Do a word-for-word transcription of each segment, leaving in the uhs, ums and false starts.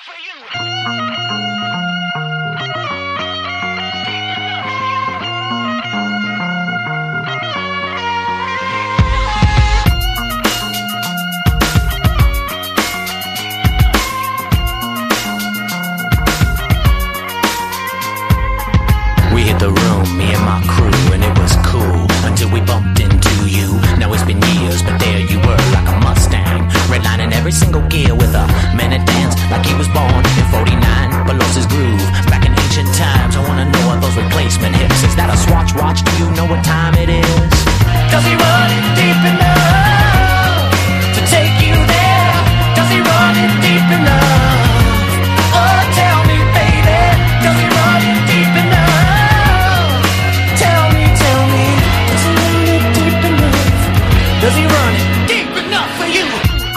for you. We hit the room, me and my crew, and it was cool until we bumped into you. Now it's been years, but there you were, like a Mustang, redlining every single gear with a man that danced like he was born in forty-nine, but lost his groove back in ancient times. I wanna know what those replacement hips. Is that a Swatch watch? Do you know what time it is? Does he run it deep enough to take you there? Does he run it deep enough? Oh, tell me, baby, does he run it deep enough? Does he run it deep enough for you?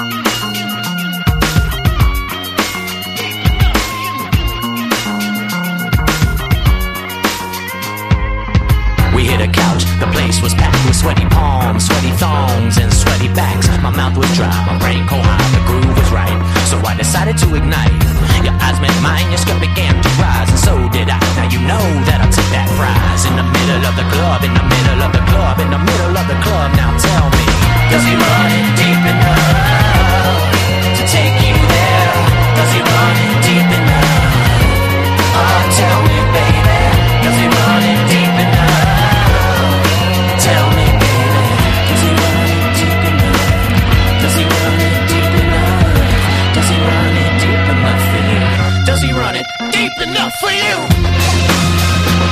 We hit a couch, the place was packed with sweaty palms, sweaty thongs, and sweaty backs. My mouth was dry, my brain cold hot, the groove was right, so I decided to ignite. Your eyes met mine, your skirt began to rise, and so did I. Now you know that I took that prize. In the middle of the club, in the middle of the club, in the middle of the club. Now tell me, does he run it deep enough to take you there? Does he run it deep enough? Oh, tell me, baby, does he run it deep enough? Tell me, baby, does he run it deep enough? Does he run it deep enough? Does he run it deep enough for you? Does he run it deep enough for you?